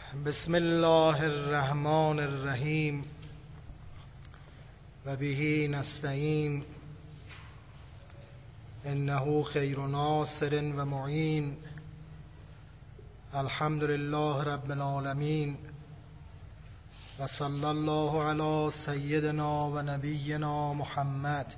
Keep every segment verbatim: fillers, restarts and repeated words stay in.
بسم الله الرحمن الرحیم و به نستعین انه خیر ناصر و معین. الحمد لله رب العالمین و صلی الله علی سیدنا و نبینا محمد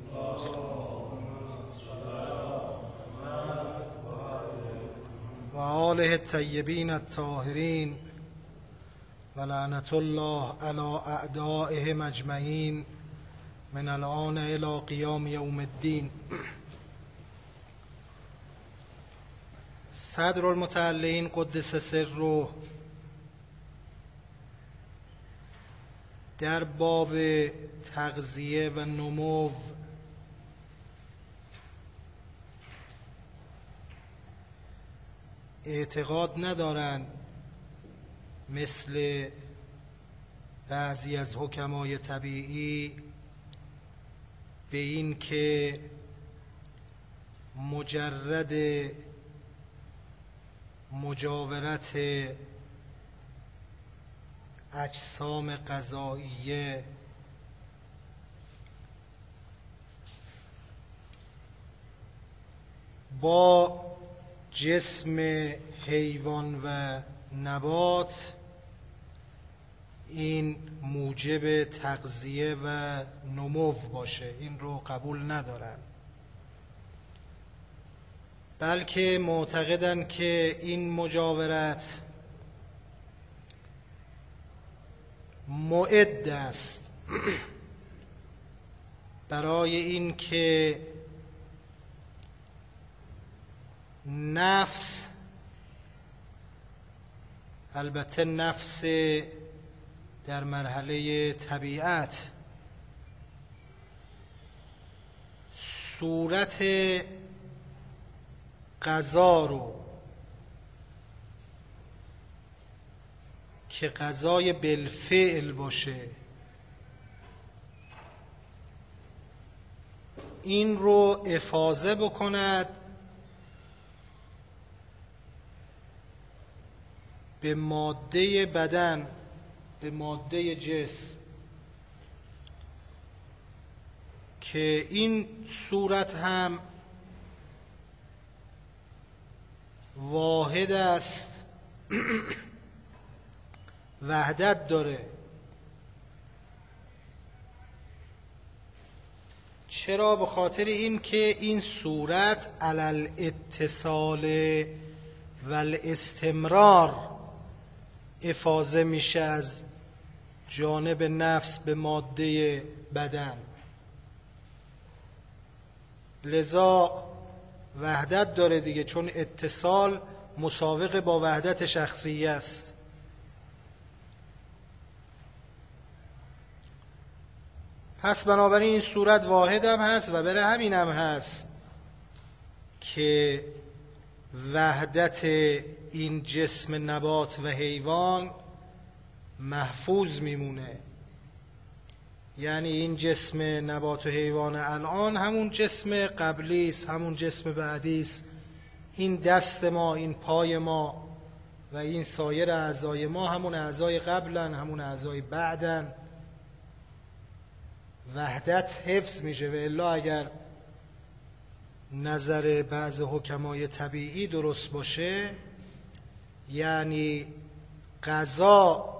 و آله الطیبین الطاهرین و لعنت الله علی اعدائهم اجمعین من الآن الی قیام یوم الدین. صدر المتعلین قدس سره در باب تغذیه و نمو اعتقاد ندارند مثل بعضی از حکمای طبیعی به این که مجرد مجاورت اجسام غذاییه با جسم حیوان و نبات این موجب تغذیه و نمو باشه، این رو قبول ندارن، بلکه معتقدن که این مجاورت معد است برای این که نفس، البته نفس در مرحله طبیعت، صورت غذا رو که غذای بالفعل باشه این رو افاضه بکند به ماده بدن، به ماده جسم، که این صورت هم واحد است، وحدت داره. چرا؟ به خاطر این که این صورت علی الاتصال و الاستمرار افاضه میشه از جانب نفس به ماده بدن، لذا وحدت داره دیگه، چون اتصال مساوق با وحدت شخصیه است. پس بنابراین این صورت واحد هم هست و برای همین هم هست که وحدت این جسم نبات و حیوان محفوظ میمونه. یعنی این جسم نبات و حیوان الان همون جسم قبلی است، همون جسم بعدی است. این دست ما، این پای ما و این سایر اعضای ما همون اعضای قبلن، همون اعضای بعدن. وحدت حفظ میشه. و الا اگر نظر بعض حکمای طبیعی درست باشه، یعنی غذا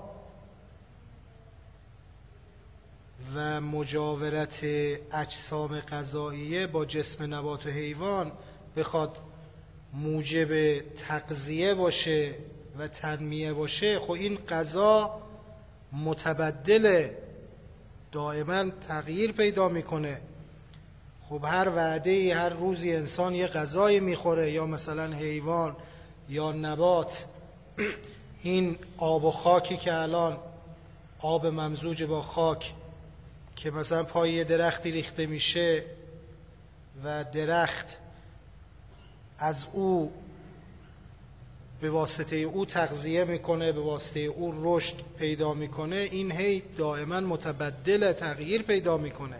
و مجاورت اجسام غذاییه با جسم نبات و حیوان بخواد موجب تغذیه باشه و تنمیه باشه، خب این غذا متبدله، دائما تغییر پیدا میکنه. خب هر وعده‌ای، هر روزی انسان یه غذایی میخوره، یا مثلا حیوان یا نبات. این آب و خاکی که الان آب ممزوج با خاک که مثلا پای یه درختی ریخته میشه و درخت از او به واسطه او تغذیه میکنه، به واسطه او رشد پیدا میکنه، این هی دائما متبدل، تغییر پیدا میکنه.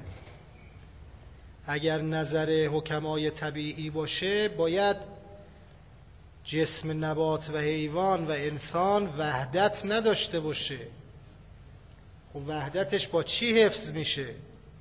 اگر نظر حکمای طبیعی باشه، باید جسم نبات و حیوان و انسان وحدت نداشته باشه. خب وحدتش با چی حفظ میشه؟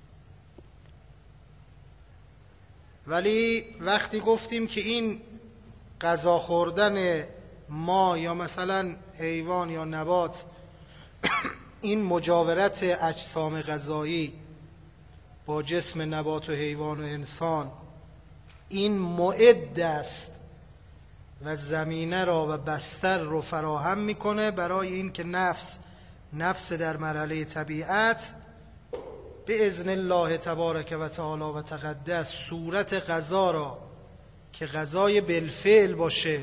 ولی وقتی گفتیم که این غذا خوردن ما یا مثلا حیوان یا نبات این مجاورت اجسام غذایی با جسم نبات و حیوان و انسان این معد است و زمینه را و بستر رو فراهم میکنه برای این که نفس نفس در مرحله طبیعت به اذن الله تبارک و تعالی و تقدس صورت غذا را که غذای بالفعل باشه،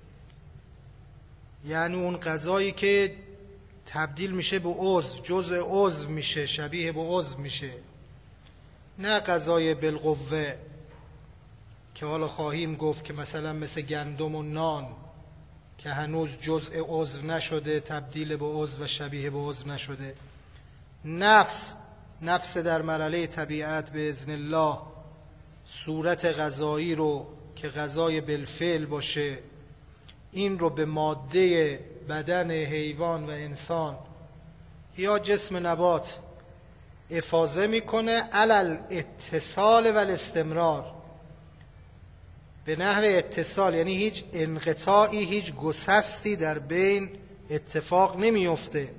یعنی اون غذایی که تبدیل میشه به عضو، جزء عضو میشه، شبیه به عضو میشه، نه غذای بالقوه که حالا خواهیم گفت که مثلا مثل گندم و نان که هنوز جزء عضو نشده، تبدیل به عضو و شبیه به عضو نشده. نفس نفس در مرحله طبیعت به اذن الله صورت غذایی رو که غذای بالفعل باشه این رو به ماده بدن حیوان و انسان یا جسم نبات افاضه میکنه علل اتصال و الاستمرار، به نحو اتصال، یعنی هیچ انقطاعی، هیچ گسستی در بین اتفاق نمیفته.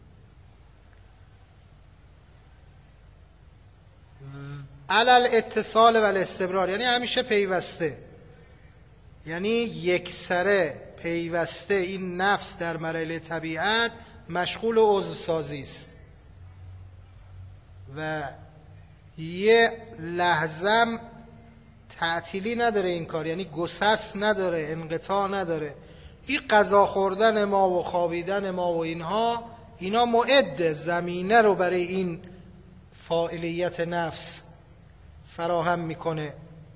علل اتصال و الاستمرار یعنی همیشه پیوسته، یعنی یکسره پیوسته این نفس در مرحله طبیعت مشغول عضو سازی است و یه لحظه تعطیلی نداره این کار، یعنی گسست نداره، انقطاع نداره. این غذا خوردن ما و خوابیدن ما و اینها اینا معد زمینه رو برای این فاعلیت نفس فراهم میکنه.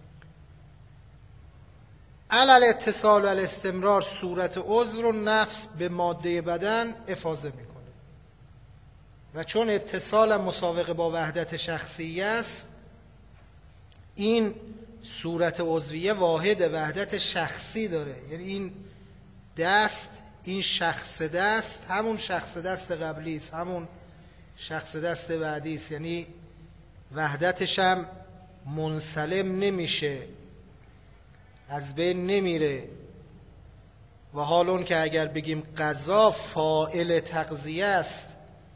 علل اتصال و الاستمرار صورت عضو رو نفس به ماده بدن افاضه میکنه و چون اتصال مسابقه با وحدت شخصی است، این صورت عضویه واحد وحدت شخصی داره، یعنی این دست، این شخص دست همون شخص دست قبلی است، همون شخص دست بعدی است، یعنی وحدتش هم منسلم نمیشه، از بین نمیره. و حال اون که اگر بگیم غذا فاعل تغذیه است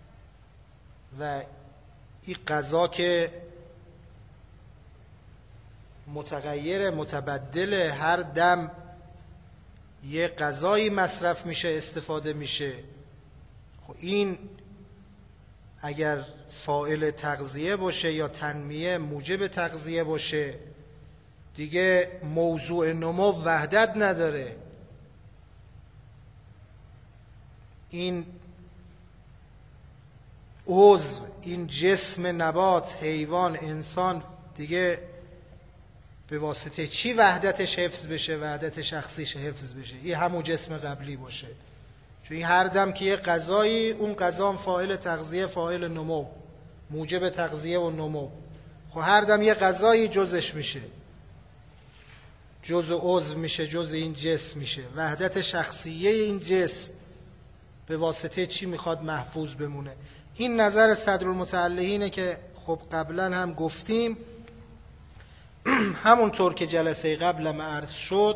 و این غذا که متغیر متبدل، هر دم یه غذایی مصرف میشه، استفاده میشه، خب این اگر فاعل تغذیه باشه یا تنمیه موجب تغذیه باشه دیگه موضوع نمو وحدت نداره. این عضو، این جسم نبات، حیوان، انسان دیگه به واسطه چی وحدتش حفظ بشه؟ وحدت شخصیش حفظ بشه، این همون جسم قبلی باشه. چون این هر دم که یه غذایی، اون غذا هم فاعل تغذیه، فاعل نمو، موجب تغذیه و نمو. خب هر دم یه غذایی جزش میشه، جز عضو میشه، جز این جسم میشه. وحدت شخصیه این جسم به واسطه چی میخواد محفوظ بمونه؟ این نظر صدرالمتعلقینه که خب قبلا هم گفتیم، همونطور که جلسه قبلم عرض شد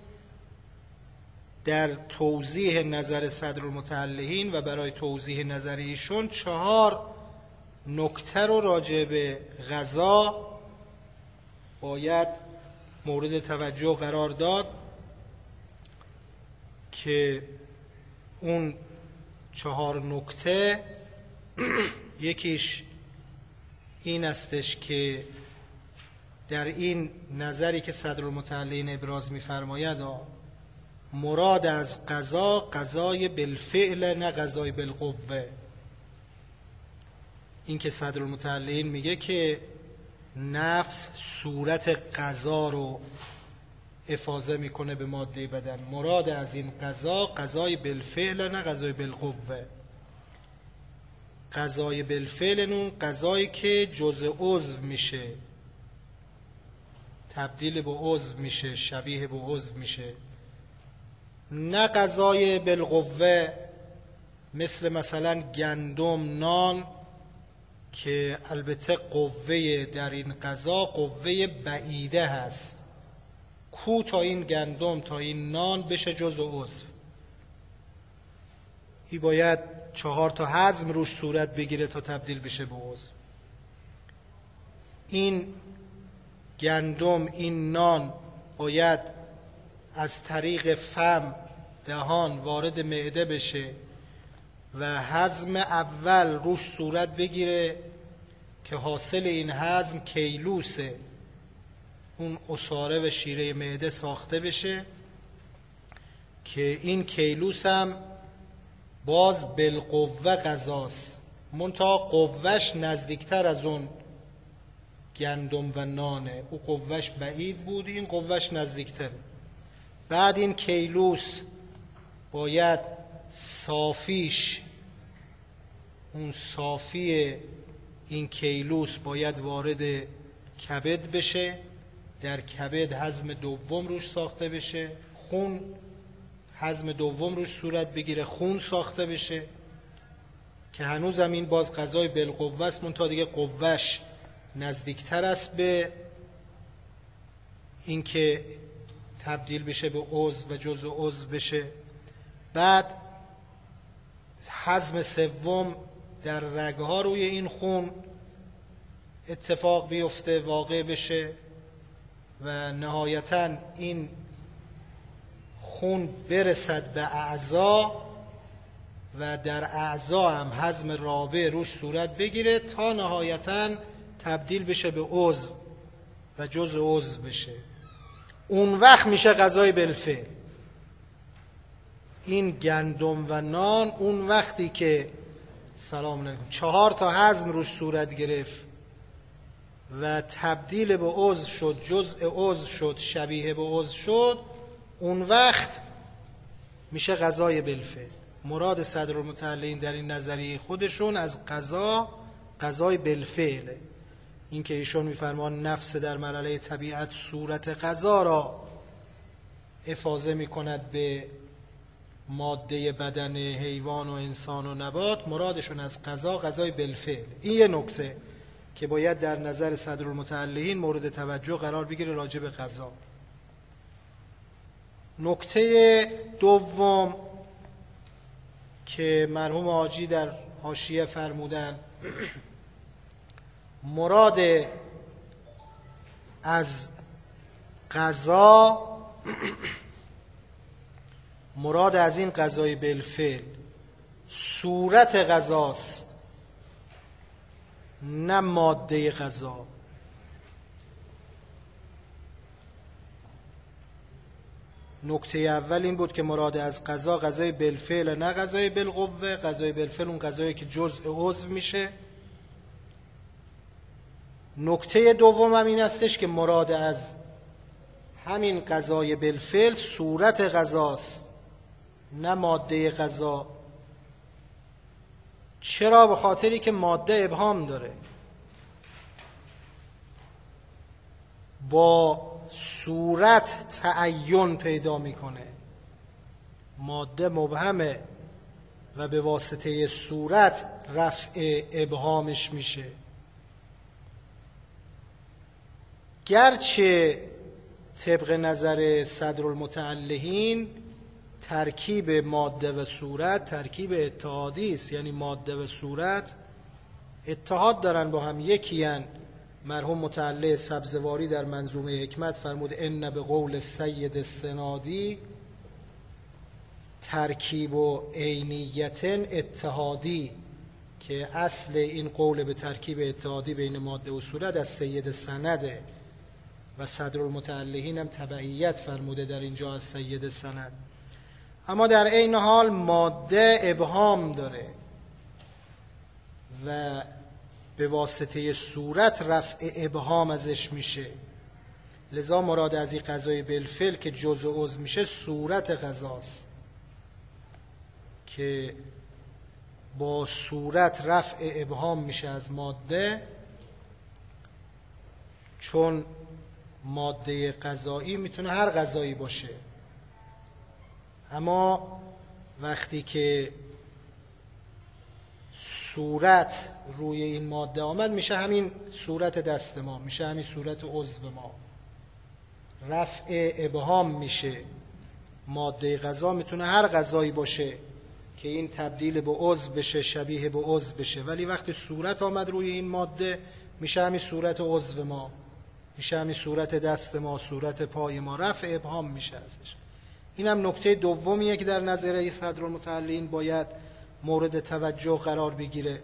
در توضیح نظر صدرالمتعلقین و برای توضیح نظر ایشون چهار نکته رو راجع به غذا باید مورد توجه قرار داد که اون چهار نکته یکیش این استش که در این نظری که صدرالمتعلقین ابراز می‌فرماید مراد از غذا غذای بالفعل نه غذای بالقوه. این که صدرالمتعلقین میگه که نفس صورت غذا رو افاضه میکنه به ماده بدن، مراد از این غذا غذای بالفعل نه غذای بالقوه. غذای بالفعل اون غذایی که جزء عضو میشه، تبدیل به عضو میشه، شبیه به عضو میشه، نه غذای بالقوه مثل مثلا گندم، نان، که البته قوه در این غذا قوه بعیده هست. کو تا این گندم تا این نان بشه جزء عضو، این باید چهار تا هضم روش صورت بگیره تا تبدیل بشه به عضو. این گندم، این نان باید از طریق فم، دهان وارد معده بشه و هضم اول روش صورت بگیره که حاصل این هضم کیلوسه، اون عصاره و شیره معده ساخته بشه که این کیلوس هم باز بالقوه غذاست، منتها قوهش نزدیکتر از اون گندم و نانه. او قوهش بعید بود، این قوهش نزدیکتر. بعد این کیلوس باید صافیش، اون صافی این کیلوس باید وارد کبد بشه، در کبد هضم دوم روش ساخته بشه، خون هضم دوم روش صورت بگیره، خون ساخته بشه که هنوز هم این باز غذای بالقوه است، منتها دیگه قوهش نزدیکتر است به اینکه تبدیل بشه به عضو و جزء عضو بشه. بعد هضم سوم در رگها روی این خون اتفاق بیفته، واقع بشه و نهایتاً این خون برسد به اعضا و در اعضا هم هضم رابع روش صورت بگیره تا نهایتاً تبدیل بشه به عضو و جزء عضو بشه. اون وقت میشه غذای بالفعل. این گندم و نان اون وقتی که سلام علیکم چهار تا هضم روش صورت گرفت و تبدیل به عضو شد، جزء عضو شد، شبیه به عضو شد، اون وقت میشه غذای بالفعل. مراد صدرالمتعلقین در این نظریه خودشون از غذا، غذای بالفعله. این که ایشون میفرمان نفس در مرحله طبیعت صورت غذا را افاضه میکند به ماده بدن حیوان و انسان و نبات، مرادشون از غذا غذای بالفعل. این یه نکته که باید در نظر صدرالمتعلقین مورد توجه قرار بگیره راجع به غذا. نکته دوم که مرحوم حاجی در حاشیه فرمودن، مراد از غذا، مراد از این غذای بالفعل صورت غذاست، نه ماده غذا. نکته اول این بود که مراد از غذا غذای بالفعل نه غذای بالقوه. غذای بالفعل اون غذایی که جزء عضو میشه. نکته دوم هم این استش که مراد از همین غذای بالفعل صورت غذاست نه ماده غذا. چرا؟ به خاطری که ماده ابهام داره، با صورت تعین پیدا میکنه. ماده مبهمه و به واسطه صورت رفع ابهامش میشه. گرچه طبق نظر صدرالمتعلقین ترکیب ماده و صورت ترکیب اتحادی است، یعنی ماده و صورت اتحاد دارن با هم، یکی هن. مرحوم متعلق سبزواری در منظومه حکمت فرمود ان به قول سید السنادی ترکیب و عینیت اتحادی، که اصل این قول به ترکیب اتحادی بین ماده و صورت از سید سنده و صدرالمتعلقین هم تبعیت فرموده در اینجا از سید سند. اما در عین حال ماده ابهام داره و به واسطه صورت رفع ابهام ازش میشه. لذا مراد از این غذای بالفعل که جزء عضو میشه صورت غذاست که با صورت رفع ابهام میشه از ماده، چون ماده غذایی میتونه هر غذایی باشه، اما وقتی که صورت روی این ماده آمد میشه همین صورت دست ما، میشه همین صورت عضو ما. رفع ابهام میشه. ماده غذا میتونه هر غذایی باشه که این تبدیل به عضو بشه، شبیه به عضو بشه، ولی وقتی صورت آمد روی این ماده میشه همین صورت عضو ما، میشه همین صورت دست ما، صورت پای ما. رفع ابهام میشه ازش. این هم نکته دومیه که در نظریه صدرالمتعلین باید مورد توجه قرار بگیره.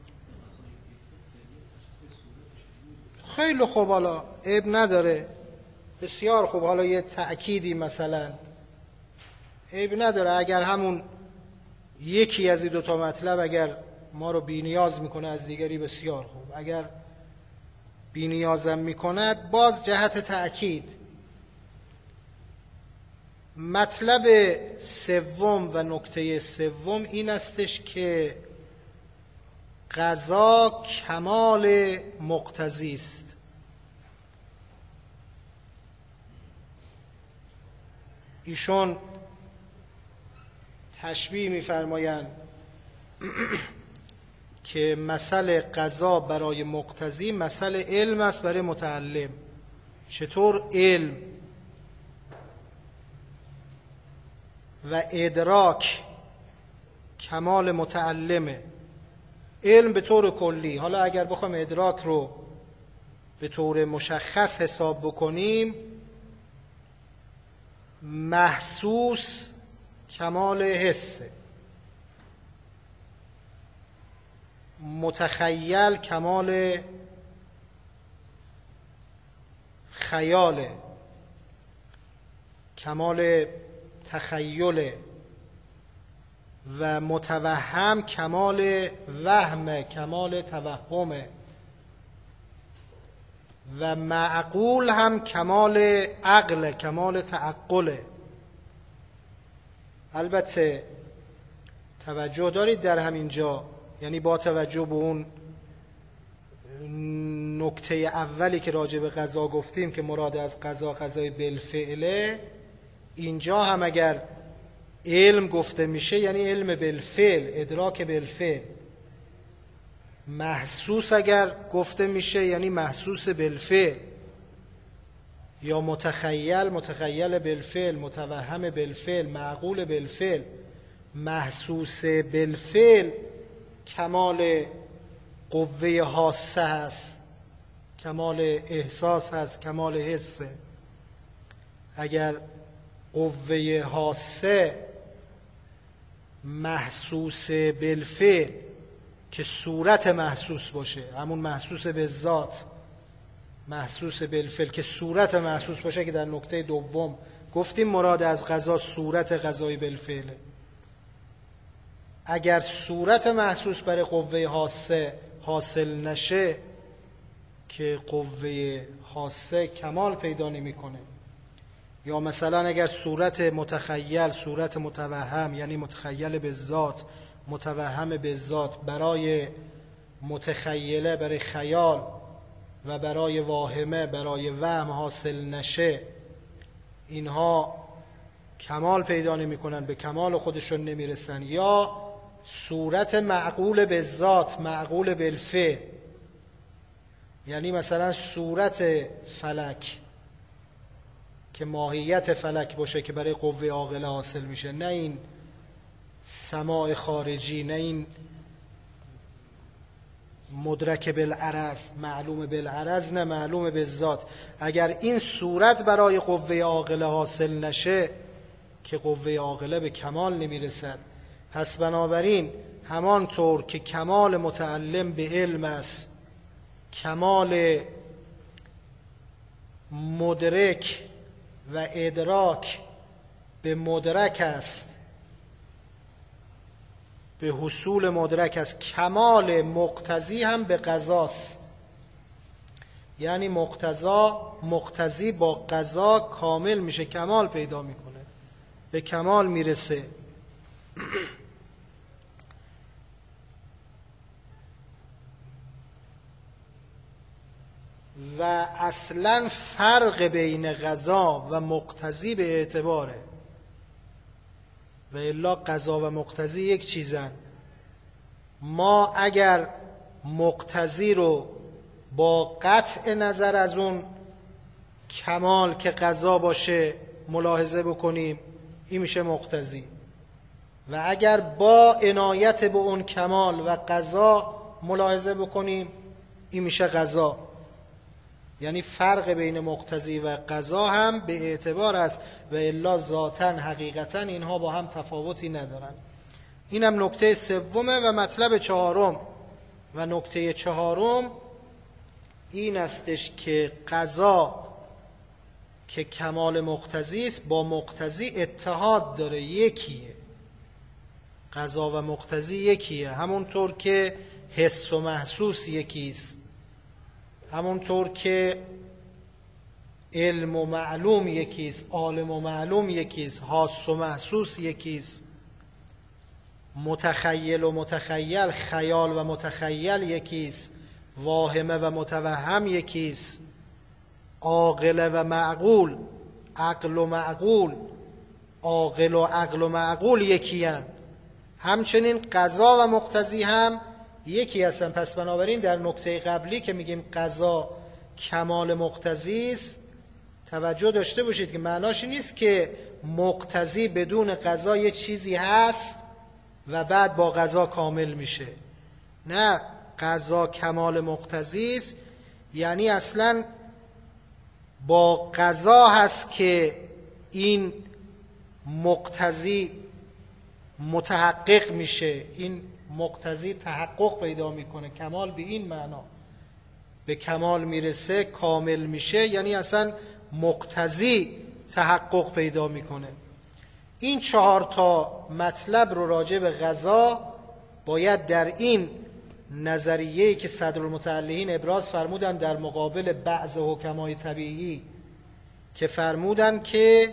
خیلی خوب، حالا عیب نداره، بسیار خوب. حالا یه تأکیدی مثلا عیب نداره، اگر همون یکی از این دوتا مطلب اگر ما رو بی نیاز میکنه از دیگری بسیار خوب، اگر بی نیازم میکند باز جهت تأکید. مطلب سوم و نکته سوم این استش که غذا کمال مقتضی است. ایشون تشبیه می‌فرمایند که مثل غذا برای مقتضی مثل علم است برای متعلم. چطور علم و ادراک کمال متعلمه؟ علم به طور کلی، حالا اگر بخوایم ادراک رو به طور مشخص حساب بکنیم، محسوس کمال حسه، متخیل کمال خیاله، کمال تخیله، و متوهم کمال وهمه، کمال توهمه، و معقول هم کمال عقل، کمال تعقله. البته توجه دارید در همین جا، یعنی با توجه به اون نکته اولی که راجع به قضا گفتیم که مراد از قضا قضای بالفعله، اینجا هم اگر علم گفته میشه یعنی علم بالفعل، ادراک بالفعل. محسوس اگر گفته میشه یعنی محسوس بالفعل، یا متخیل، متخیل بالفعل، متوهم بالفعل، معقول بالفعل. محسوس بالفعل کمال قوه حاسه هست، کمال احساس هست، کمال حسه. اگر قوه حاسه محسوس بالفعل که صورت محسوس باشه، همون محسوس به ذات، محسوس بالفعل که صورت محسوس باشه، که در نکته دوم گفتیم مراد از قضا صورت قضایی بالفعله. اگر صورت محسوس برای قوه حاسه حاصل نشه که قوه حاسه کمال پیدا نمی‌کنه، یا مثلا اگر صورت متخیل، صورت متوهم یعنی متخیل به ذات، متوهم به ذات برای متخیله، برای خیال، و برای واهمه، برای وهم حاصل نشه، اینها کمال پیدا نمی کنن، به کمال خودشون نمی رسن. یا صورت معقول به ذات، معقول بالفعل، یعنی مثلا صورت فلک که ماهیت فلک باشه که برای قوه عاقله حاصل میشه، نه این سماع خارجی، نه این مدرک بالعرض، معلوم بالعرض، نه معلوم بالذات. اگر این صورت برای قوه عاقله حاصل نشه که قوه عاقله به کمال نمیرسد. پس بنابراین همانطور که کمال متعلم به علم است، کمال مدرک و ادراک به مدرک است، به حصول مدرک است، کمال مقتضی هم به قضاست. یعنی مقتضا مقتضی با قضا کامل میشه، کمال پیدا میکنه، به کمال میرسه. و اصلا فرق بین قضا و مقتضی به اعتباره و الا قضا و مقتضی یک چیزن. ما اگر مقتضی رو با قطع نظر از اون کمال که قضا باشه ملاحظه بکنیم، این میشه مقتضی، و اگر با عنایت به اون کمال و قضا ملاحظه بکنیم، این میشه قضا. یعنی فرق بین مقتضی و قضا هم به اعتبار است و الا ذاتاً حقیقتاً اینها با هم تفاوتی ندارن. اینم نکته سومه. و مطلب چهارم و نکته چهارم این استش که قضا که کمال مقتضی است با مقتضی اتحاد داره، یکیه. قضا و مقتضی یکیه، همونطور که حس و محسوس یکیست، همونطور که علم و معلوم یکیست، عالم و معلوم یکیست، حاس و محسوس یکیست، متخیل و متخیل، خیال و متخیل یکیست، واهمه و متوهم یکیست، عاقل و معقول، عقل و معقول، عاقل و عقل و معقول یکیان. همچنین قضا و مقتضی هم یکی هستن. پس بنابراین در نکته قبلی که میگیم قضا کمال مقتضی است، توجه داشته باشید که معناش نیست که مقتضی بدون قضا یه چیزی هست و بعد با قضا کامل میشه. نه، قضا کمال مقتضی است، یعنی اصلا با قضا هست که این مقتضی متحقق میشه، این مقتضی تحقق پیدا میکنه. کمال به این معنا، به کمال میرسه، کامل میشه، یعنی اصلا مقتضی تحقق پیدا میکنه. این چهار تا مطلب رو راجع به قضا باید در این نظریه‌ای که صدرالمتعلقین ابراز فرمودن در مقابل بعض حکمای طبیعی که فرمودن که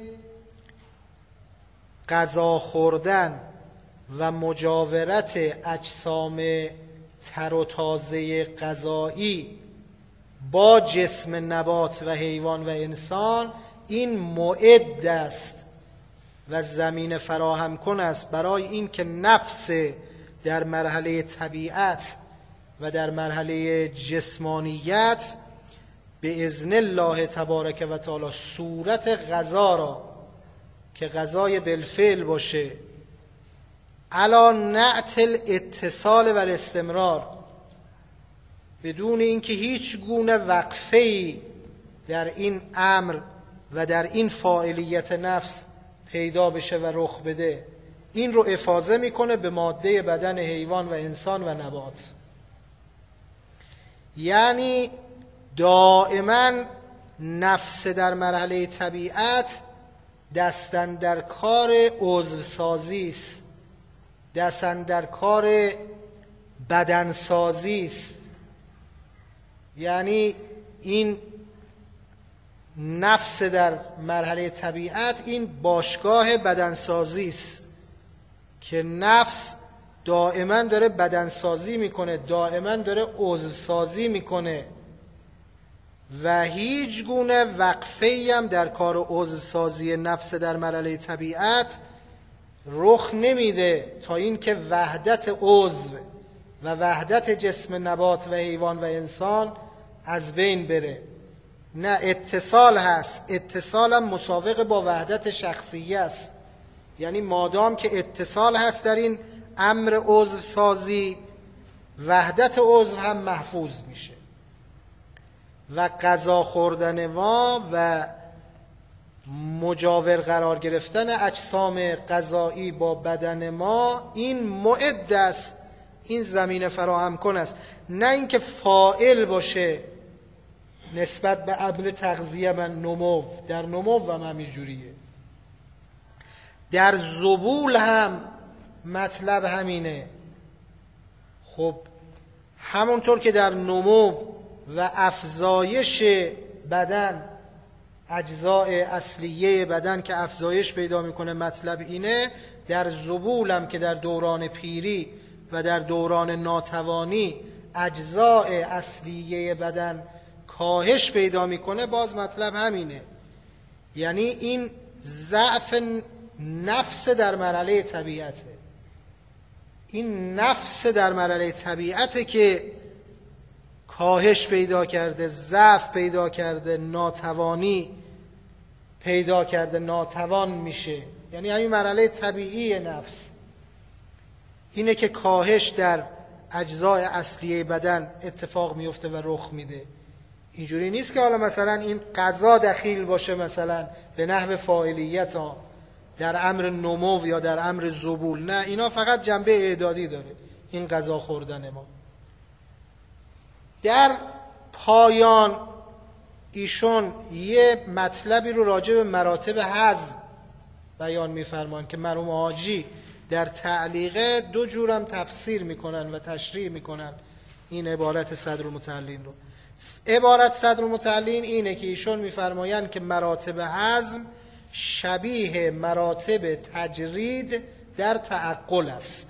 غذا خوردن و مجاورت اجسام تر و تازه غذایی با جسم نبات و حیوان و انسان این معد است و زمین فراهم کن است برای این که نفس در مرحله طبیعت و در مرحله جسمانیت به اذن الله تبارک و تعالی صورت غذا را که غذای بالفعل باشه علا نعت الاتصال و الاستمرار، بدون اینکه هیچ گونه وقفه‌ای در این امر و در این فاعلیت نفس پیدا بشه و رخ بده، این رو افاضه میکنه به ماده بدن حیوان و انسان و نبات. یعنی دائما نفس در مرحله طبیعت دستن در کار عضو سازی است، دستن در کار بدن سازی است. یعنی این نفس در مرحله طبیعت این باشگاه بدنسازی است که نفس دائما داره بدنسازی میکنه، دائما داره عضو سازی میکنه و هیچ گونه وقفه‌ای هم در کار عضو سازی نفس در مرحله طبیعت رخ نمیده تا اینکه وحدت عضو و وحدت جسم نبات و حیوان و انسان از بین بره. نه، اتصال هست، اتصال هم مساوق با وحدت شخصیه است. یعنی مادام که اتصال هست در این امر عضو سازی، وحدت عضو هم محفوظ میشه و غذا خوردن ما و مجاور قرار گرفتن اجسام غذایی با بدن ما این معد است، این زمین فراهم کن است، نه اینکه فاعل باشه نسبت به عمل تغذیه و نمو. در نمو هم همین جوریه، در ذبول هم مطلب همینه. خب همونطور که در نمو و افزایش بدن، اجزاء اصلیه بدن که افزایش پیدا میکنه مطلب اینه، در ذبول هم که در دوران پیری و در دوران ناتوانی اجزاء اصلیه بدن کاهش پیدا میکنه، باز مطلب همینه. یعنی این ضعف نفس در مرحله طبیعته. این نفس در مرحله طبیعته که کاهش پیدا کرده، ضعف پیدا کرده، ناتوانی پیدا کرده، ناتوان میشه. یعنی همین مرحله طبیعی نفس اینه که کاهش در اجزای اصلیه بدن اتفاق میفته و رخ میده. اینجوری نیست که حالا مثلا این قضا دخیل باشه مثلا به نحو فاعلیت ها در امر نمو یا در امر ذبول. نه، اینا فقط جنبه اعدادی داره، این غذا خوردن ما. در پایان ایشون یه مطلبی رو راجع به مراتب هضم بیان میفرمان که مرحوم حاجی در تعلیقه دو جورم تفسیر میکنن و تشریح میکنن این عبارت صدرالمتعلین رو. عبارت صدرالمتعلین اینه که ایشون میفرمایند که مراتب هضم شبیه مراتب تجرید در تعقل است.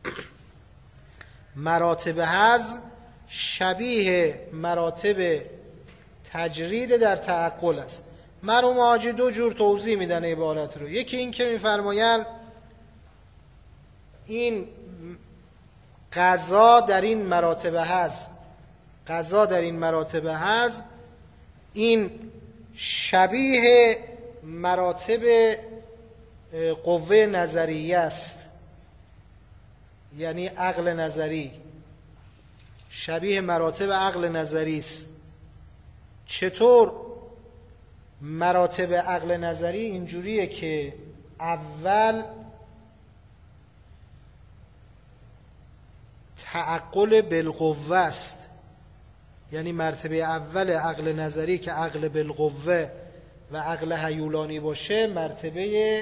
مراتب هضم شبیه مراتب تجرید در تعقل است. مرحوم حاجی دو جور توضیح میدن عبارت رو. یکی این که میفرمایند این قضا در این مراتب هضم قضا در این مراتب هضم این شبیه مراتب قوه نظریه است، یعنی عقل نظری، شبیه مراتب عقل نظری است. چطور مراتب عقل نظری؟ اینجوریه که اول تعقل بالقوه است، یعنی مرتبه اول عقل نظری که عقل بالقوه و عقل هیولانی باشه، مرتبه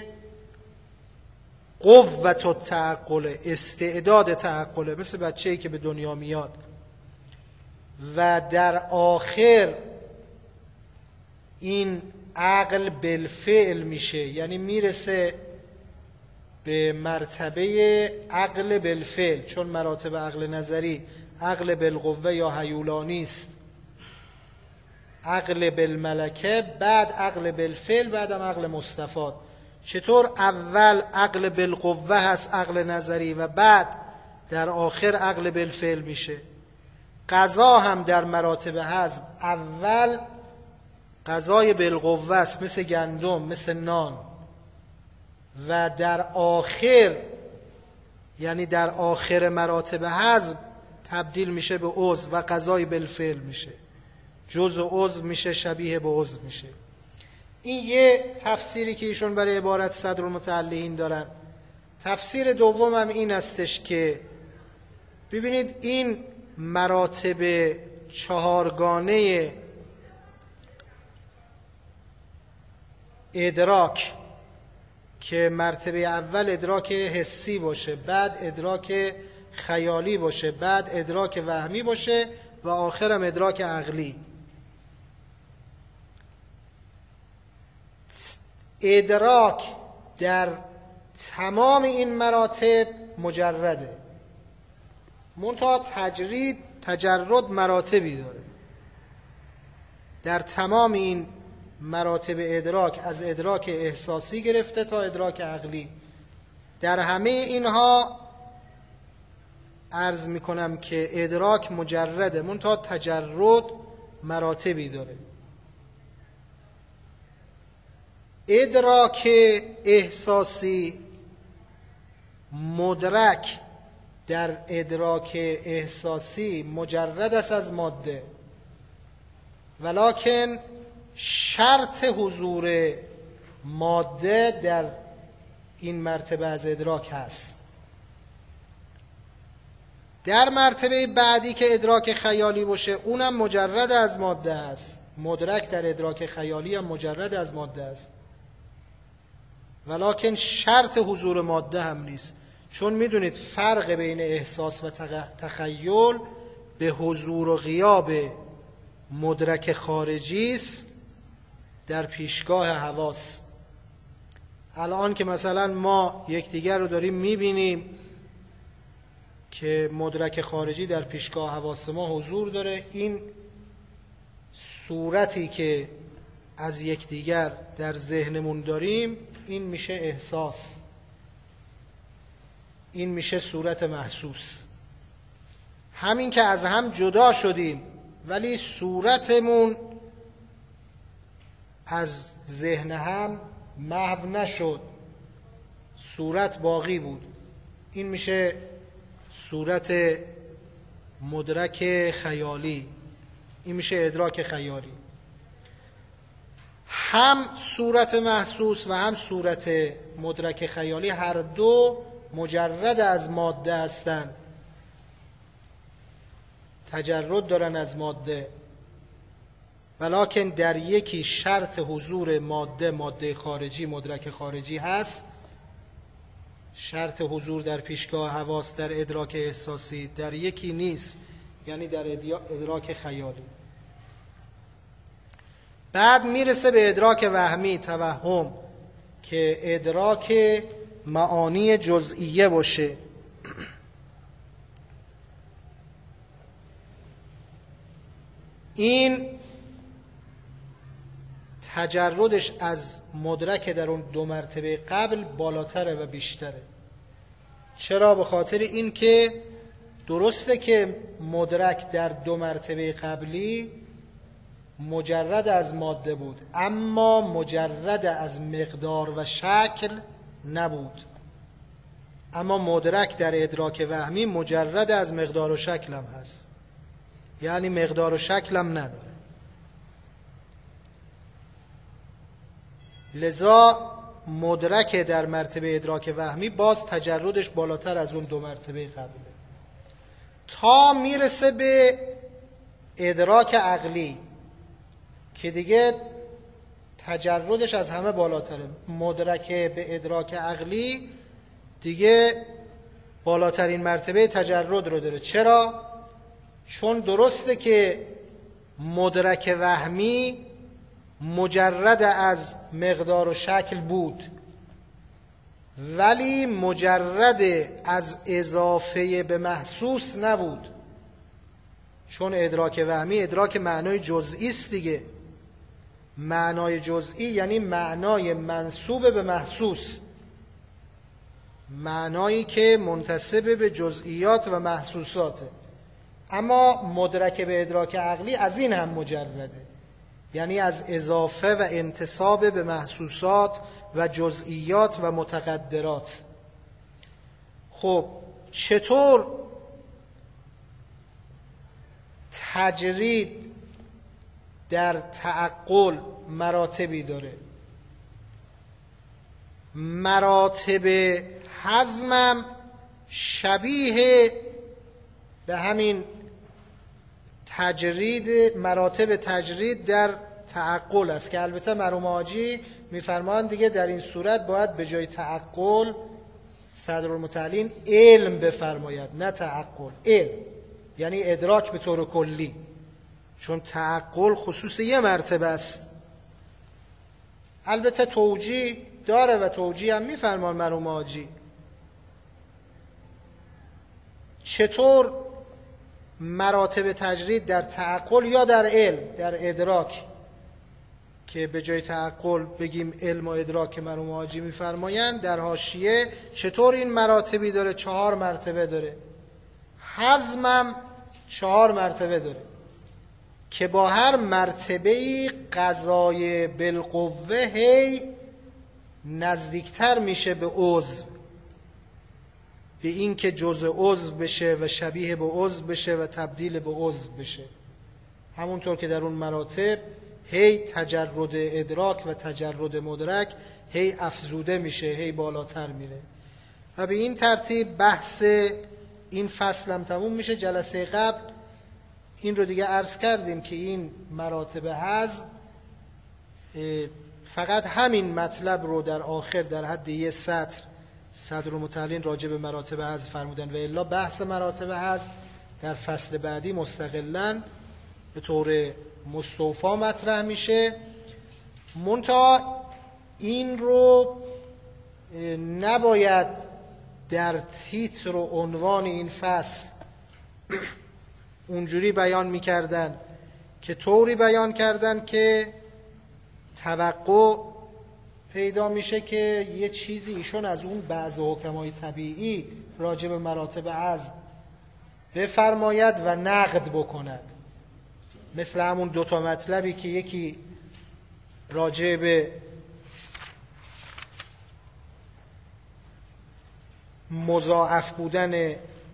قوت التعقل، استعداد تعقل، مثل بچه‌ای که به دنیا میاد. و در آخر این عقل بالفعل میشه، یعنی میرسه به مرتبه عقل بالفعل، چون مراتب عقل نظری عقل بالقوه یا هیولانی است، عقل بالملکه، بعد عقل بالفعل، بعدم عقل مستفاد. چطور اول عقل بالقوه هست عقل نظری و بعد در آخر عقل بالفعل میشه؟ قضا هم در مراتب هضم اول قضای بالقوه است، مثل گندم، مثل نان، و در آخر یعنی در آخر مراتب هضم تبدیل میشه به عضو و قضای بالفعل میشه، جزء عضو میشه، شبیه به عضو میشه. این یه تفسیری که ایشون برای عبارت صدرالمتعلین دارن. تفسیر دوم هم این استش که ببینید این مراتب چهارگانه ادراک که مرتبه اول ادراک حسی باشه، بعد ادراک خیالی باشه، بعد ادراک وهمی باشه و آخرم ادراک عقلی. ادراک در تمام این مراتب مجرده، منتها تجرید تجرد مراتبی داره. در تمام این مراتب ادراک، از ادراک احساسی گرفته تا ادراک عقلی، در همه اینها عرض میکنم که ادراک مجرده، منتها تجرد مراتبی داره. ادراک احساسی مدرک در ادراک احساسی مجرد است از ماده، ولکن شرط حضور ماده در این مرتبه از ادراک هست. در مرتبه بعدی که ادراک خیالی باشه اونم مجرد از ماده است، مدرک در ادراک خیالی هم مجرد از ماده است، ولکن شرط حضور ماده هم نیست، چون میدونید فرق بین احساس و تخیل به حضور و غیاب مدرک خارجی است در پیشگاه حواس. الان که مثلا ما یکدیگر رو داریم میبینیم که مدرک خارجی در پیشگاه حواس ما حضور داره، این صورتی که از یکدیگر در ذهنمون داریم این میشه احساس، این میشه صورت محسوس. همین که از هم جدا شدیم ولی صورتمون از ذهن هم محو نشد، صورت باقی بود، این میشه صورت مدرک خیالی، این میشه ادراک خیالی. هم صورت محسوس و هم صورت مدرک خیالی هر دو مجرد از ماده هستند، تجرد دارن از ماده، ولکن در یکی شرط حضور ماده، ماده خارجی، مدرک خارجی هست، شرط حضور در پیشگاه حواس در ادراک احساسی، در یکی نیست، یعنی در ادراک خیالی. بعد میرسه به ادراک وهمی، توهم، که ادراک معانی جزئیه باشه. این تجردش از مدرک در اون دو مرتبه قبل بالاتره و بیشتره. چرا؟ به خاطر این که درسته که مدرک در دو مرتبه قبلی مجرد از ماده بود، اما مجرد از مقدار و شکل نبود. اما مدرک در ادراک وهمی مجرد از مقدار و شکل هم هست، یعنی مقدار و شکل هم نداره. لذا مدرک در مرتبه ادراک وهمی باز تجردش بالاتر از اون دو مرتبه قبله، تا میرسه به ادراک عقلی که دیگه تجردش از همه بالاتره. مدرک به ادراک عقلی دیگه بالاترین مرتبه تجرد رو داره. چرا؟ چون درسته که مدرک وهمی مجرد از مقدار و شکل بود، ولی مجرد از اضافه به محسوس نبود، چون ادراک وهمی ادراک معنای جزئی است دیگه. معنای جزئی یعنی معنای منسوب به محسوس، معنایی که منتسب به جزئیات و محسوساته. اما مدرک به ادراک عقلی از این هم مجرده، یعنی از اضافه و انتساب به محسوسات و جزئیات و متقدرات. خب چطور تجرید در تعقل مراتبی داره؟ مراتب حزمم شبیه به همین تجرید، مراتب تجرید در تعقل است، که البته مرحوم حاجی میفرمان دیگه در این صورت باید به جای تعقل صدرالمتعلین علم بفرماید، نه تعقل، علم یعنی ادراک به طور کلی، چون تعقل خصوص یه مرتبه است. البته توجیه داره و توجیه هم میفرمان مرحوم حاجی. چطور مراتب تجرید در تعقل یا در علم، در ادراک، که به جای تعقل بگیم علم و ادراک مرحوم حاجی میفرمایند در حاشیه، چطور این مراتبی داره؟ چهار مرتبه داره. حزمم چهار مرتبه داره که با هر مرتبه‌ای قضای بالقوه هی نزدیکتر میشه به عضو، به این که جزء عضو بشه و شبیه به عضو بشه و تبدیل به عضو بشه. همونطور که در اون مراتب هی تجرد ادراک و تجرد مدرک هی افزوده میشه، هی بالاتر میره. و به این ترتیب بحث این فصل هم تموم میشه. جلسه قبل این رو دیگه عرض کردیم که این مراتب حزم فقط همین مطلب رو در آخر در حد یه سطر صدرالمتعلین راجع به مراتب حزم فرمودن، و الا بحث مراتب حزم در فصل بعدی مستقلاً به طور مستوفی مطرح میشه. منتها این رو نباید در تیتر و عنوان این فصل اونجوری بیان میکردن که طوری بیان کردن که توقع پیدا میشه که یه چیزی ایشون از اون بعض حکمای طبیعی راجع به مراتب عزم بفرماید و نقد بکند، مثل همون دوتا مطلبی که یکی راجع به مضاعف بودن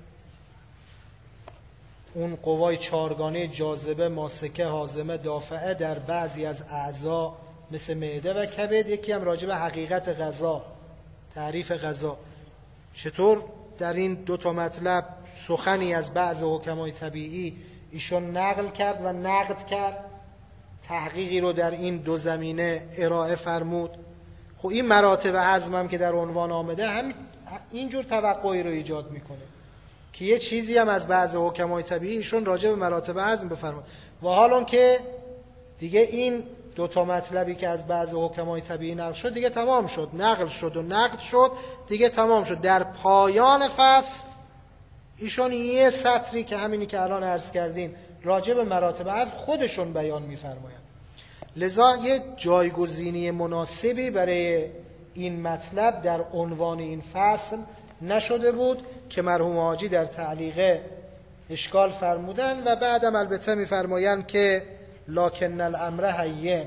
اون قوای چارگانه جاذبه، ماسکه، هاضمه، دافعه در بعضی از اعضا مثل معده و کبد، یکی هم راجع به حقیقت غذا، تعریف غذا. چطور در این دو تا مطلب سخنی از بعض حکمای طبیعی ایشون نقل کرد و نقد کرد، تحقیقی رو در این دو زمینه ارائه فرمود. خب این مراتب عزم هم که در عنوان آمده هم اینجور توقعی رو ایجاد میکنه که یه چیزی هم از بعض حکمای طبیعی ایشون راجع به مراتب عزم بفرماد. و حالا که دیگه این دو تا مطلبی که از بعض حکمای طبیعی نقل شد دیگه تمام شد، نقل شد و نقد شد، دیگه تمام شد. در پایان فصل ایشون یه سطری که همینی که الان عرض کردیم راجع به مراتب عزم خودشون بیان میفرمایند. لذا یه جایگزینی مناسبی برای این مطلب در عنوان این فصل نشده بود که مرحوم حاجی در تعلیق اشکال فرمودن و بعدم البته میفرمایند که لکن الامر هین.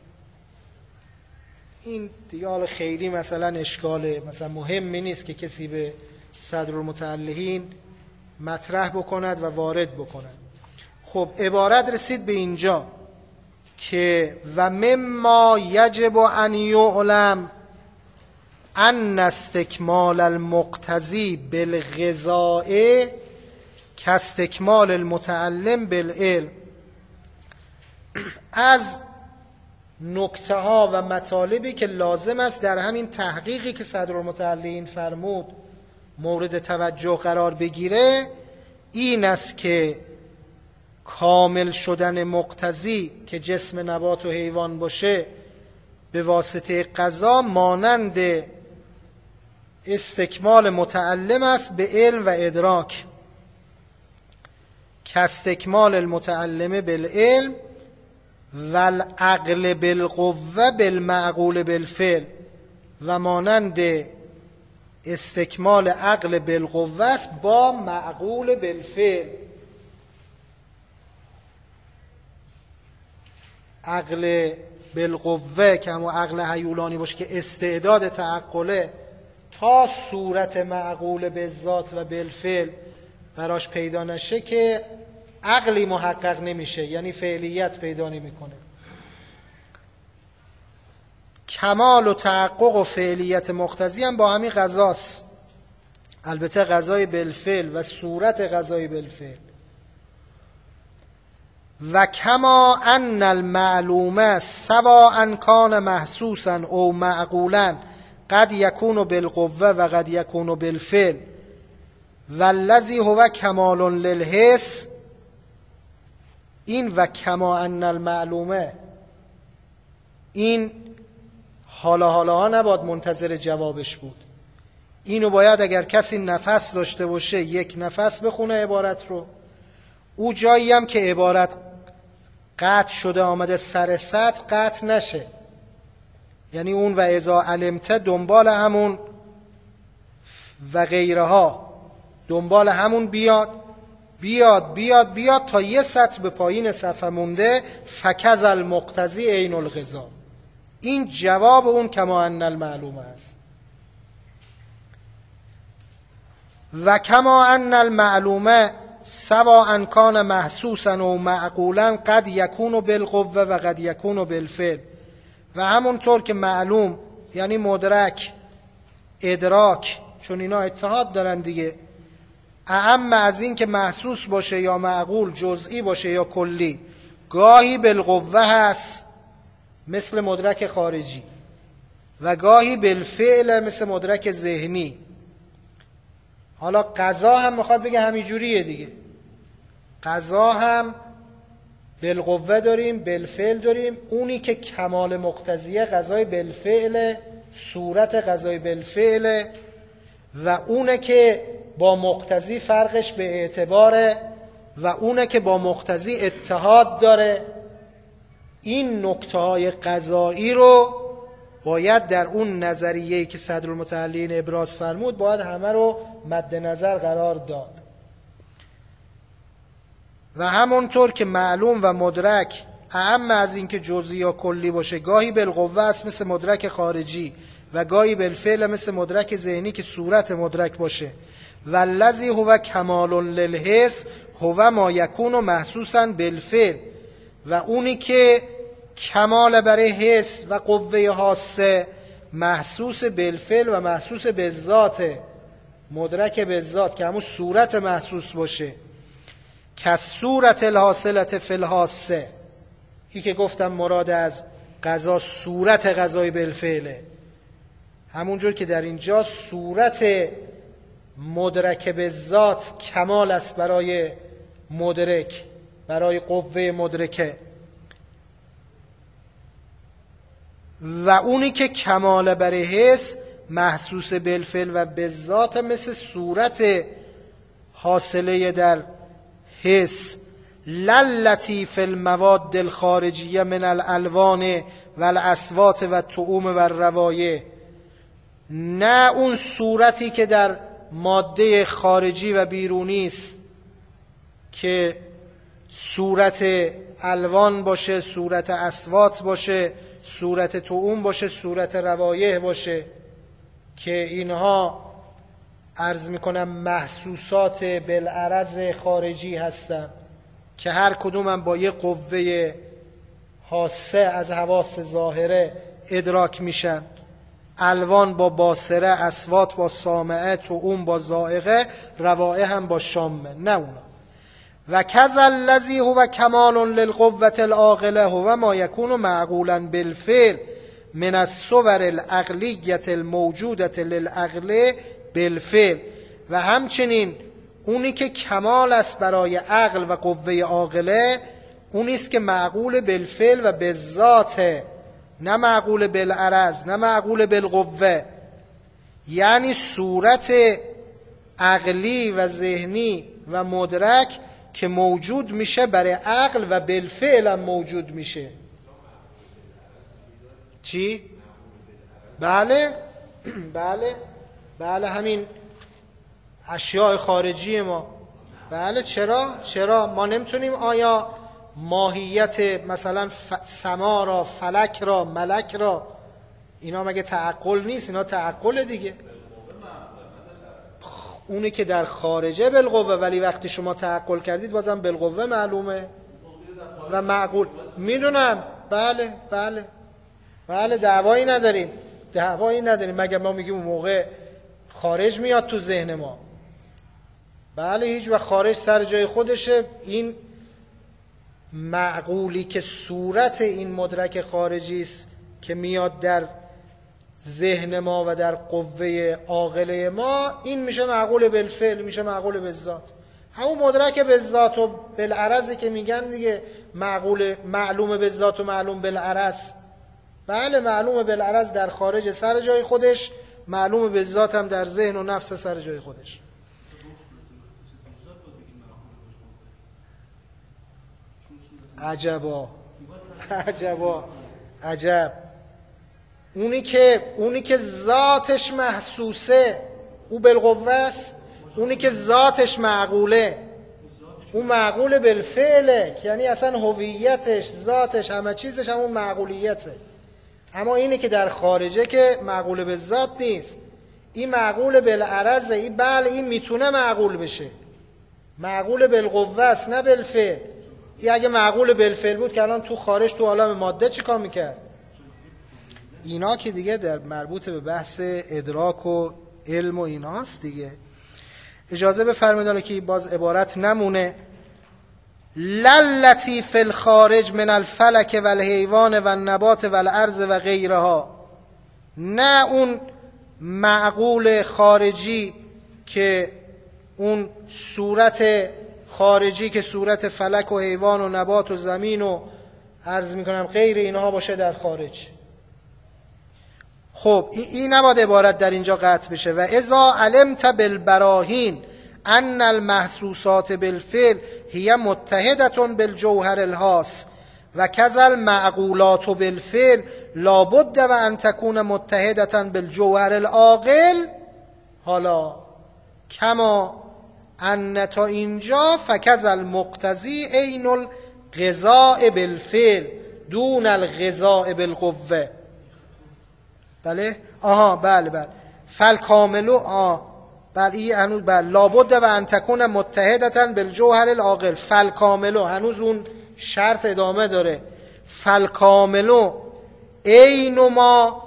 این دیگه حالا خیلی مثلا اشکاله مثلا مهمی نیست که کسی به صدرالمتعلقین مطرح بکند و وارد بکند. خب عبارت رسید به اینجا که و مما یجب ان یعلم ان استکمال المقتضی بالغذاء کاستکمال المتعلم بالعلم. از نکته ها و مطالبی که لازم است در همین تحقیقی که صدرالمتعلقین فرمود مورد توجه قرار بگیره این است که کامل شدن مقتضی که جسم نبات و حیوان باشه به واسطه غذا مانند استکمال متعلم است به علم و ادراک، کاستکمال المتعلم بالعلم والعقل بالقوه بالمعقول بالفعل، و مانند استکمال عقل بالقوه است با معقول بالفعل. عقل بالقوه که همون عقل هیولانی باشه که استعداد تعقله تا صورت معقول بالذات و بالفعل براش پیدا نشه که عقلی محقق نمیشه، یعنی فعلیت پیدا نمیکنه. کمال و تحقق و فعلیت مقتضی هم با همین غذاست، البته غذای بالفعل و صورت غذای بالفعل. و کما ان المعلومه سواء کان محسوسا او معقولا قد یکون بالقوه و قد یکون بالفعل والذی هو کمال للحس. این و کما ان المعلومه این حالا حالا ها نباید منتظر جوابش بود، اینو باید اگر کسی نفس داشته باشه یک نفس بخونه عبارت رو. او جایی هم که عبارت قطع شده آمده سر سطر قطع نشه، یعنی اون و اذا علمت دنبال همون و غیرها دنبال همون بیاد بیاد بیاد بیاد تا یه سطر به پایین صفحه مونده فکذ المقتضی عین الغذا. این جواب اون کما ان المعلومه است. و کما ان المعلومه سواء کان محسوسا و معقولا قد یکون بالقوه و قد یکون بالفعل. و همونطور که معلوم یعنی مدرک، ادراک، چون اینا اتحاد دارن دیگه، اعم از این که محسوس باشه یا معقول، جزئی باشه یا کلی، گاهی بالقوه هست مثل مدرک خارجی و گاهی بالفعل مثل مدرک ذهنی. حالا قضا هم میخواد بگه همین جوریه دیگه، قضا هم بالقوه داریم بالفعل داریم. اونی که کمال مقتضیه قضای بالفعل، صورت قضای بالفعل، و اونه که با مقتضی فرقش به اعتباره و اونه که با مقتضی اتحاد داره. این نکته های قضایی رو باید در اون نظریه‌ای که صدرالمتعلین ابراز فرمود باید همه رو مد نظر قرار داد. و همونطور که معلوم و مدرک اعم از این که جزئی یا کلی باشه، گاهی بالقوه است مثل مدرک خارجی و گاهی بالفعل مثل مدرک ذهنی که صورت مدرک باشه. والذی هو کمال للحس هو ما یکون محسوسا بالفعل، و اونی که کمال برای حس و قوه حاسه محسوس بالفعل و محسوس بالذات، مدرک بالذات که همون صورت محسوس باشه. که صورت الحاصلت فی الحاسه، این که گفتم مراد از قضا صورت قضای بالفعله، همونجور که در اینجا صورت مدرک بالذات کمال است برای مدرک، برای قوه مدرکه. و اونی که کمال برای حس محسوس بالفعل و بالذات مثل صورت حاصله در حس. للتی فی المواد الخارجیه من الالوان و الاصوات و الطعوم و الروایح، نه اون صورتی که در ماده خارجی و بیرونی است که صورت الوان باشه، صورت اصوات باشه، صورت طعوم باشه، صورت روایح باشه، که اینها عرض میکنم محسوسات بالعرض خارجی هستن که هر کدوم هم با یه قوه حاسه از حواس ظاهره ادراک میشن. الوان با باصره، اصوات با سامعه، طعوم با ذائقه، روائح هم با شامه، نه اونا. و کذا الذی هو کمال للقوة العاقله هو ما یکون معقولا بالفعل من الصور العقلیة الموجودة للعقل بالفعل. و همچنین اونی که کمال است برای عقل و قوه عاقله اونی است که معقول بالفعل و بالذات، نه معقول بالعرض، نه معقول بالقوه. یعنی صورت عقلی و ذهنی و مدرک که موجود میشه برای عقل و بالفعل هم موجود میشه. چی؟ بله بله بله همین اشیاء خارجی ما. بله چرا؟ چرا ما نمیتونیم آیا ماهیت مثلا سما را، فلک را، ملک را، اینا مگه تعقل نیست؟ اینا تعقل دیگه. اونی که در خارجه بالقوه، ولی وقتی شما تعقل کردید بازم بالقوه معلومه و معقول. میدونم بله بله بله دعوایی نداریم، دعوایی نداریم، مگر ما میگیم اون موقع خارج میاد تو ذهن ما. بله هیچ و خارج سر جای خودشه. این معقولی که صورت این مدرک خارجی است که میاد در ذهن ما و در قوه عاقله ما، این میشه معقول بالفعل، میشه معقول بالذات. همون مدرک بالذات و بالعرضی که میگن دیگه، معقول معلوم بالذات و معلوم بالعرض. بله معلوم بالعرض در خارج سر جای خودش، معلوم بالذات هم در ذهن و نفس سر جای خودش. عجبا عجبا عجب. اونی که اونی که ذاتش محسوسه او بالقوه است، اونی که ذاتش معقوله اون معقول بالفعله، یعنی اصلا هویتش، ذاتش، همه چیزش همون معقولیته. اما اینی که در خارجه که معقول بالذات نیست، این معقول بالعرضه. این بله این میتونه معقول بشه، معقول بالقوه است نه بالفعل. این اگه معقول بالفعل بود که الان تو خارج تو عالم ماده چیکار میکرد؟ اینا که دیگه در مربوط به بحث ادراک و علم و ایناست دیگه. اجازه بفرمایید که باز عبارت نمونه. للتی فی الخارج من الفلک و الحیوان و النبات و الارض و غیرها، نه اون معقول خارجی که اون صورت خارجی که صورت فلک و حیوان و نبات و زمین و عرض میکنم غیر اینها باشه در خارج. خب این نباید عبارت در اینجا قطع بشه. و اذا علمت بالبراهین ان المحسوسات بالفعل هي متحدة بالجوهر الحاس و کذل معقولات بالفعل لابد و ان تکون متحدة بالجوهر العاقل. حالا کما ان تا اینجا فکذل مقتضی عین الغذاء بالفعل دون الغذاء بالقوه. بله آها بله بله فالکاملو آه بله این هنوز بله لابد و ان تکون متحدة بالجوهر العاقل. فالکاملو هنوز اون شرط ادامه داره. فالکاملو عین ما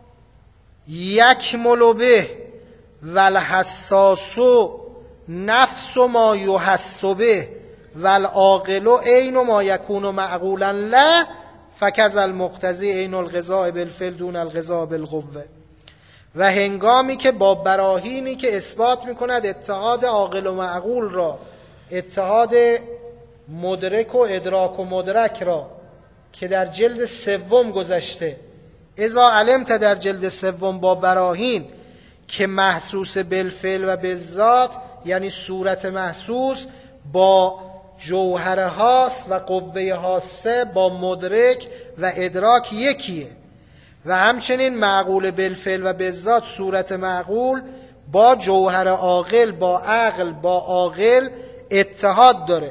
یکمل به والحساس نفس ما یحس به والعاقل عین ما یکون معقولا له فکذا المقتضی عین الغذاء بالفعل دون الغذاء بالقوه. و هنگامی که با براهینی که اثبات میکند اتحاد عاقل و معقول را، اتحاد مدرک و ادراک و مدرک را که در جلد سوم گذشته، اذا علمت در جلد سوم با براهین که محسوس بالفعل و بالذات یعنی صورت محسوس با جوهر حاس و قوه حاسه با مدرک و ادراک یکیه و همچنین معقول بالفعل و بالذات صورت معقول با جوهر عاقل با عقل با عاقل اتحاد داره.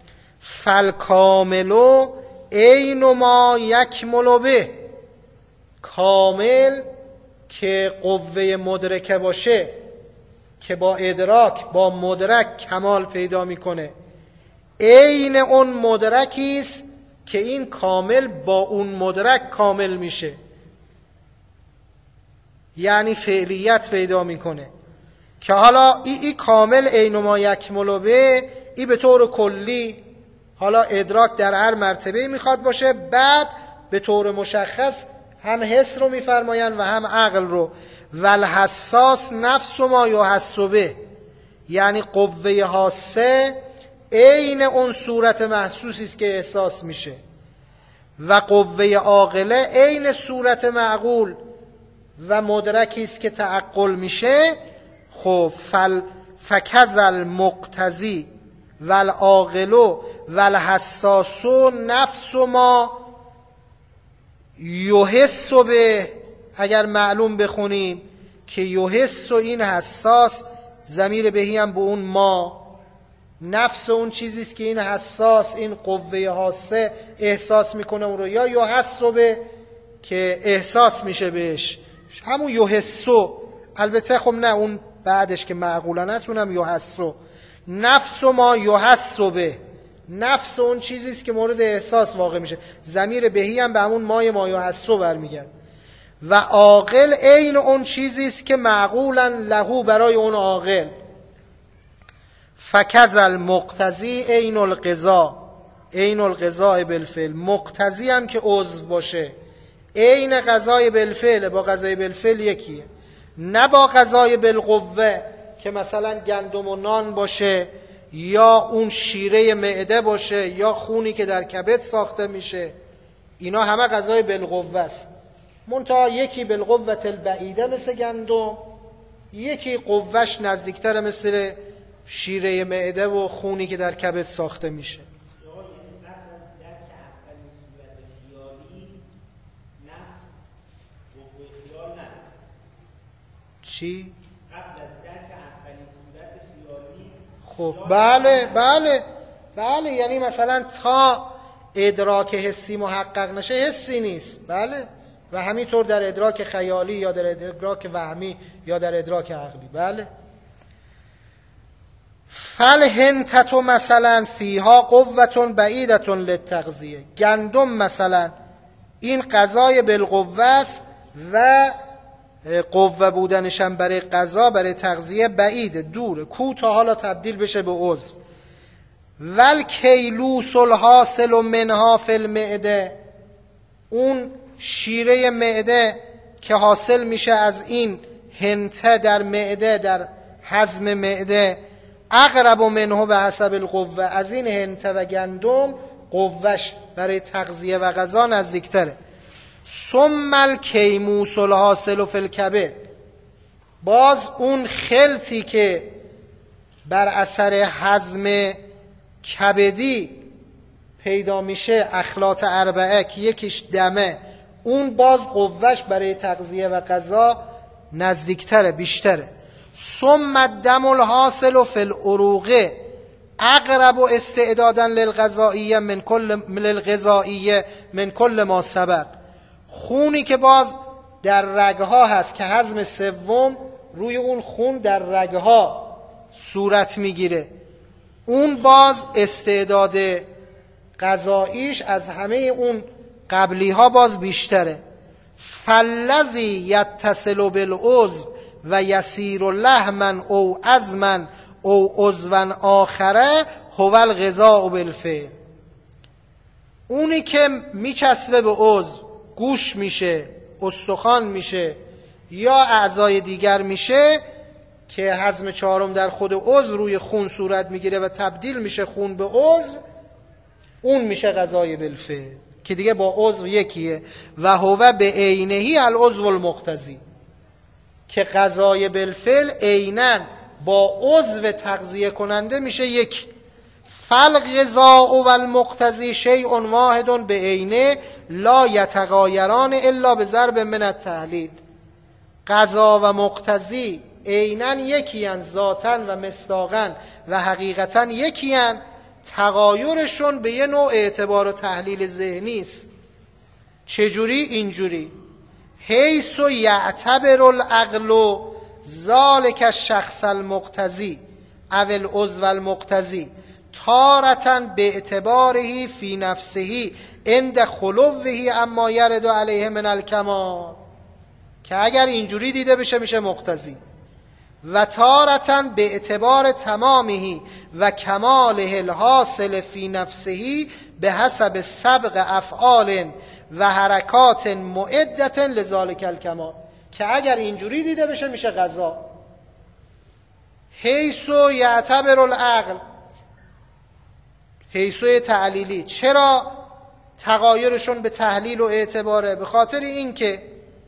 فالکاملو عین ما یکمل به، کامل که قوه مدرکه باشه که با ادراک با مدرک کمال پیدا میکنه، عین اون مدرکی است که این کامل با اون مدرک کامل میشه، یعنی فعلیت پیدا میکنه. که حالا ای, ای کامل عین ما یکمل به، ای به طور کلی حالا ادراک در هر مرتبه میخواد باشه، بعد به طور مشخص هم حس رو میفرماین و هم عقل رو. والحساس نفس ما یحس به، یعنی قوه حاسه عین اون صورت محسوسی است که احساس میشه و قوه عاقله عین صورت معقول و مدرکی است که تعقل میشه. خب فل فکذا المقتضی والعاقل والحساس نفس ما یحس به، اگر معلوم بخونیم که یحس این حساس ضمیر بهی هم به اون ما، نفس اون چیزی است که این حساس این قوه حاسه احساس میکنه اون رو، یا یحس به که احساس میشه بهش، همون یحسو. البته خب نه اون بعدش که معقولن است اونم یحسو. نفس ما یحس به، نفس اون چیزی است که مورد احساس واقع میشه، ضمیر بهی هم به همون مای ما یحسو برمیگرده. و عاقل عین اون چیزی است که معقولا له برای اون عاقل. فکذا المقتضی عین القضاء، عین القضاء بالفعل، مقتضی هم که عضو باشه عین قضای بالفعل، با قضای بالفعل یکیه، نه با قضای بالقوه که مثلا گندم و نان باشه یا اون شیره معده باشه یا خونی که در کبد ساخته میشه، اینا همه قضای بالقوه است. منتها یکی بالقوه البعیده مثل گندم، یکی قوهش نزدیکتر مثل شیره معده و خونی که در کبد ساخته میشه. چی؟ خب بله بله بله، یعنی مثلا تا ادراک حسی محقق نشه حسی نیست. بله، و همینطور در ادراک خیالی یا در ادراک وهمی یا در ادراک عقلی. بله. فالهنتت مثلا فیها قوة بعیدة للتغذیه، گندم مثلا این غذای بالقوه است و قوه بودنش هم برای غذا برای تغذیه بعیده، دوره، کو تا حالا تبدیل بشه به عضو. والکیلوس الحاصل منها فی المعده، اون شیره معده که حاصل میشه از این هنته در معده در هضم معده، اقرب منه به حسب القوه، از این هنته و گندم قوهش برای تغذیه و غذا نزدیکتره. ثم الکیموس الحاصل فی الکبد، باز اون خلطی که بر اثر هضم کبدی پیدا میشه اخلاط اربعه که یکیش دمه، اون باز قوهش برای تغذیه و غذا نزدیکتره، بیشتره. ثم الدم الحاصل فی العروق اقرب استعدادا للغذائیه من کل للغذائیه من کل ما سبق. خونی که باز در رگها هست که هضم سوم روی اون خون در رگها صورت میگیره، اون باز استعداد غذاییش از همه اون قبلی ها باز بیشتره. فالذی یتصل بالعضو و یسیر لحما او عظما او عضوا آخره هو الغذاء بالفعل. اونی که میچسبه به عضو، گوش میشه، استخوان میشه یا اعضای دیگر میشه که هضم چهارم در خود عضو روی خون صورت میگیره و تبدیل میشه خون به عضو، اون میشه غذای بالفعل که دیگه با عضو یکیه. و هو به عینه العضو المقتضی، که غذای بالفعل عیناً با عضو تغذیه کننده میشه یک. فالغذاء و المقتضی شیء واحد به عینه لا یتغایران الا به ضرب من التحلیل. غذا و مقتضی عیناً یکیان، ذاتاً و مصداقاً و حقیقتاً یکیان، تغایرشون به یه نوع اعتبار و تحلیل ذهنی است. چجوری؟ اینجوری: حیث یعتبر العقل ذالک الشخص المقتضی او العضو المقتضی تارة باعتباره فی نفسه عند خلوه اما یرد علیه من الکمال. که اگر اینجوری دیده بشه میشه مقتضی. و تارة به اعتبار تمامه و کماله الحاصل فی نفسه به حسب سبق افعال و حرکات معدت لذالک الکمال. که اگر اینجوری دیده بشه میشه غذا. حیث یعتبر العقل، حیث تعلیلی. چرا تغایرشون به تحلیل و اعتباره؟ به خاطر این که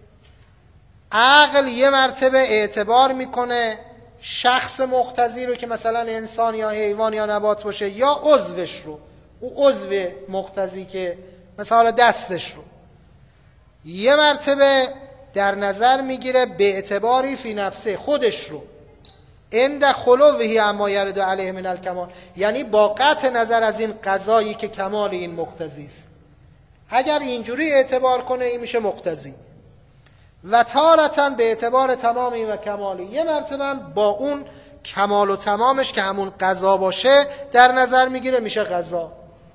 عقل یه مرتبه اعتبار میکنه شخص مقتضی رو که مثلا انسان یا حیوان یا نبات باشه، یا عضوش رو، او عضو مقتضی که مثلا دستش رو، یه مرتبه در نظر میگیره به اعتباری فی نفسه، خودش رو، عند خلوه اما یرد علیه من الکمال، یعنی با قطع نظر از این قضایی که کمال این مقتضی است. اگر اینجوری اعتبار کنه این میشه مقتضی. و تارتاً به اعتبار تمامی و کمالی، یه مرتبه با اون کمال و تمامش که همون قضا باشه در نظر میگیره میشه غذا.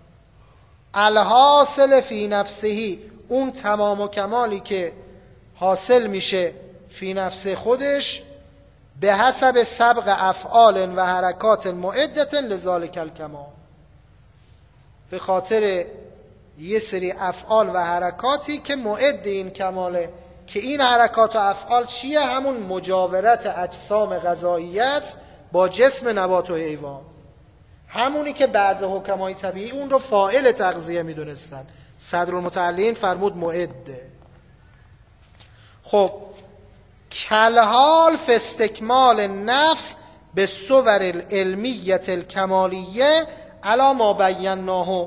الحاصل فی نفسه، اون تمام و کمالی که حاصل میشه فی نفس خودش به حسب سبق افعال و حرکات معدت لذالک الکمال، به خاطر یه سری افعال و حرکاتی که معد این کماله. که این حرکات و افعال چیه؟ همون مجاورت اجسام غذایی است با جسم نبات و حیوان، همونی که بعض حکمای طبیعی اون رو فاعل تغذیه میدونستن. صدرالمتعلین فرمود معده. خب کلحال فی استکمال نفس به صور العلمیت الکمالیه علی ما بیناه.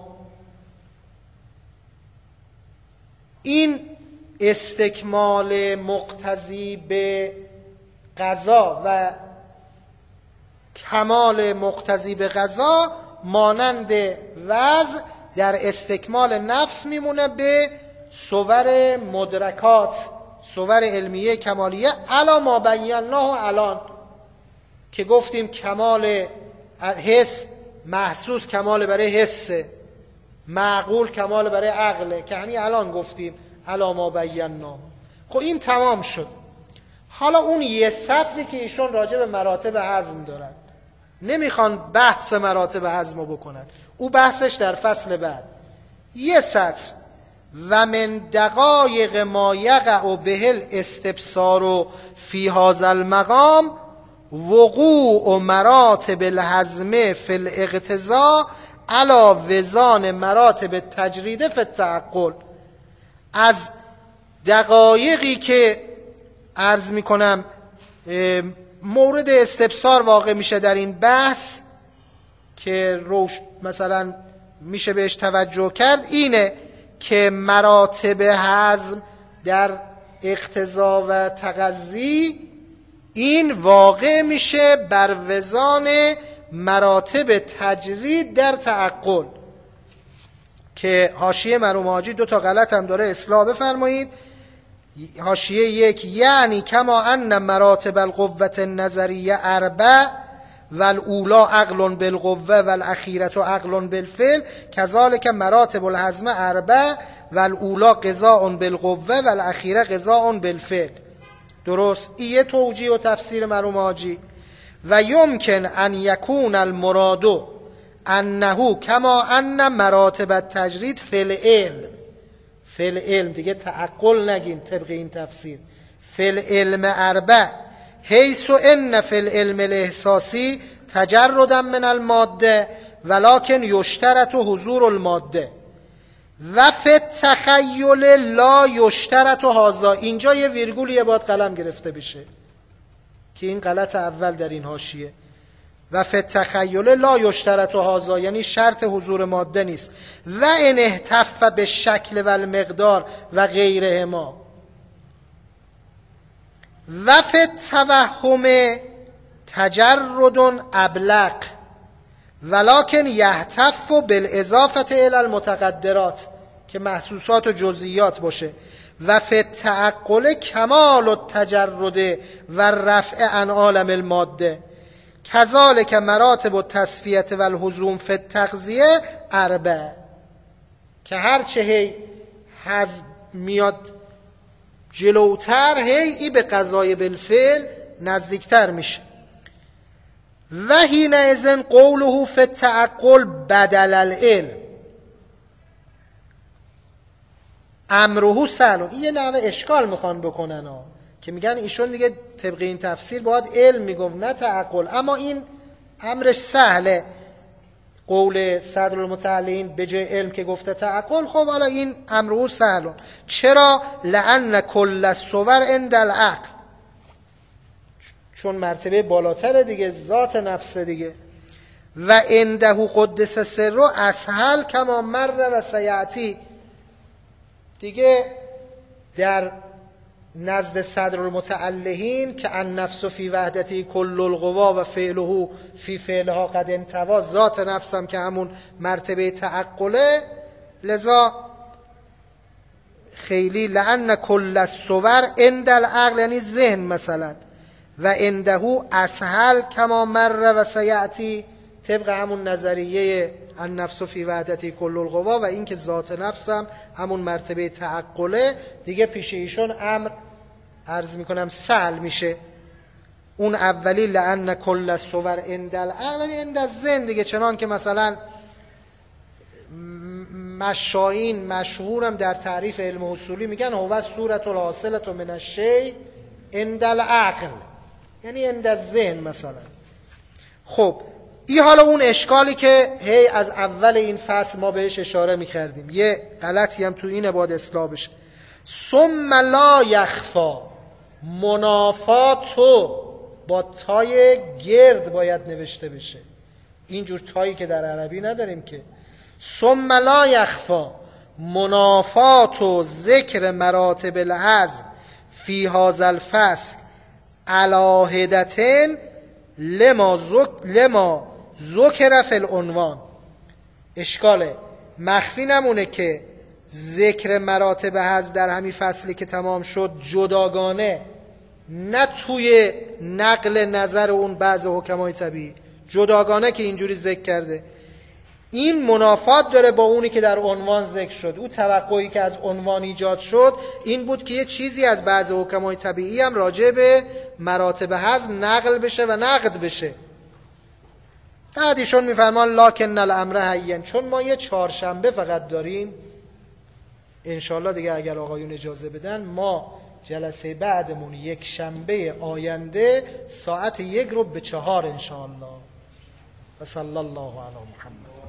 این استکمال مقتضی به غذا و کمال مقتضی به غذا مانند وضع در استکمال نفس میمونه به صور مدرکات، صور علمیه کمالیه علی ما بیناه. الان که گفتیم کمال حس محسوس کمال برای حسه، معقول کمال برای عقله، که همین الان گفتیم علی ما بیناه. خب این تمام شد. حالا اون یه سطری که ایشون راجع به مراتب هضم دارن، نمیخوان بحث مراتب هضم رو بکنن، او بحثش در فصل بعد. یه سطر: و من دقایق ما یقع به الاستبصار فی هذا المقام وقوع مراتب الهضم فی الاقتضاء علی وزان مراتب التجرید فی التعقل. از دقایقی که عرض میکنم مورد استبصار واقع میشه در این بحث که روش مثلا میشه بهش توجه کرد اینه که مراتب هضم در اقتضا و تقضی این واقع میشه بر وزان مراتب تجرید در تعقل، که حاشیه مرحوم حاجی دو تا غلط هم داره اصلاح بفرمایید. حاشیه یک، یعنی کما ان مراتب القوة النظریه اربع والاولا عقل بالقوه والاخیره عقل بالفعل کذالک مراتب الهضم اربع والاولا قضاء بالقوه والاخیره قضاء بالفعل. درست، این توجیه و تفسیر مرحوم حاجی. و یمکن ان یکون المراد انه کما ان مراتب التجرید فی العلم، فی العلم دیگه تعقل نگیم طبق این تفسیر، فی العلم اربع حیث ان فی العلم الاحساسی تجردا من الماده ولکن یشترط حضور الماده و فی التخیل لا یشترط هذا. اینجا یه ویرگول باید قلم گرفته بشه که این غلط اول در این حاشیه. و فی التخیل لا یشترط هذا یعنی شرط حضور ماده نیست. و ان احتف به شکل و المقدار و غیرهما و فی التوهم تجرد ابلغ ولکن یحتف بالاضافه الی المتقدرات که محسوسات و جزئیات باشه. و فی التعقل کمال التجرد و رفع عن عالم الماده کذالک مراتب التصفیه و الحزوم فی التغذیه اربع، که هرچه هی حزم میاد جلوتر هی ای به قضای بالفعل نزدیکتر میشه. و حینئذ قوله فی التعقل بدل العلم امره سهل. این یه نوع اشکال میخوان بکنن ها، که میگن ایشون دیگه طبق این تفسیر باید علم میگفت نه تعقل، اما این امرش سهله. قول صدر المتعلین به جای علم که گفته تعقل، خب حالا این امره سهل. چرا؟ لأن کل الصور عند العقل، چون مرتبه بالاتر دیگه، ذات نفس دیگه. و عنده قدس سر اسهل کما مر و سیاتی، دیگه در نزد صدر المتعلهین که ان نفس فی وحدتی کل القوا و فعله فی فعلها قد انتوا، ذات نفسم که همون مرتبه تعقله، لذا خیلی لأن کل الصور عند العقل یعنی ذهن مثلا، و عنده اسهل کما مر و سیاتی طبق همون نظریه النفس فی وحدتی کل القوا و این که ذات نفسم همون مرتبه تعقله، دیگه پیش ایشون امر عرض میکنم سهل میشه. اون اولی لأن کل الصور عند العقل عند الذهن دیگه، چنان که مثلا مشایین مشهورم در تعریف علم اصولی میگن هو صورت الحاصلة من الشیء عند العقل، یعنی عند الذهن مثلا. خب این حالا اون اشکالی که هی از اول این فصل ما بهش اشاره میکردیم، یه غلطی هم تو اینه باید اصلاح بشه. ثم لا یخفا، منافاتو با تای گرد باید نوشته بشه، اینجور تایی که در عربی نداریم که. ثم لا یخفا منافاتو ذکر مراتب الهضم فی هذا الفصل علاهدتن لما ذک لما ذکر فی العنوان. اشکاله مخفی نمونه که ذکر مراتب هضم در همین فصلی که تمام شد جداگانه، نه توی نقل نظر اون بعض حکمای طبیعی، جداگانه که اینجوری ذکر کرده، این منافات داره با اونی که در عنوان ذکر شد. اون توقعی که از عنوان ایجاد شد این بود که یه چیزی از بعض حکمای طبیعی هم راجع به مراتب هضم نقل بشه و نقد بشه. بعد ایشون میفرمان لکن الامر هین، چون ما یه چهارشنبه فقط داریم انشالله دیگه اگر آقایون اجازه بدن ما جلسه بعدمون یک شنبه آینده ساعت یک رو به چهار انشالله. و صلی الله علی محمد.